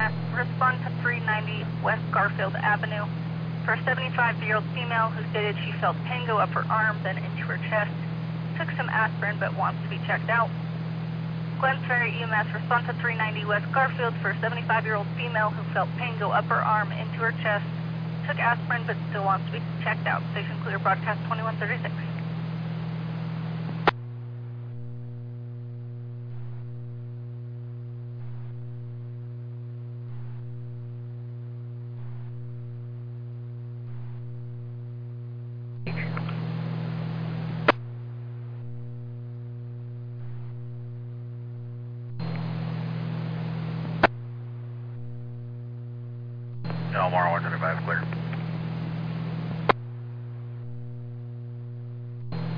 EMS, respond to 390 West Garfield Avenue for a 75-year-old female who stated she felt pain go up her arm, then into her chest. Took some aspirin but wants to be checked out. Glen Ferry EMS, respond to 390 West Garfield for a 75-year-old female who felt pain go up her arm, into her chest. Took aspirin but still wants to be checked out. Station clear, broadcast 2136. Elmore 135 clear.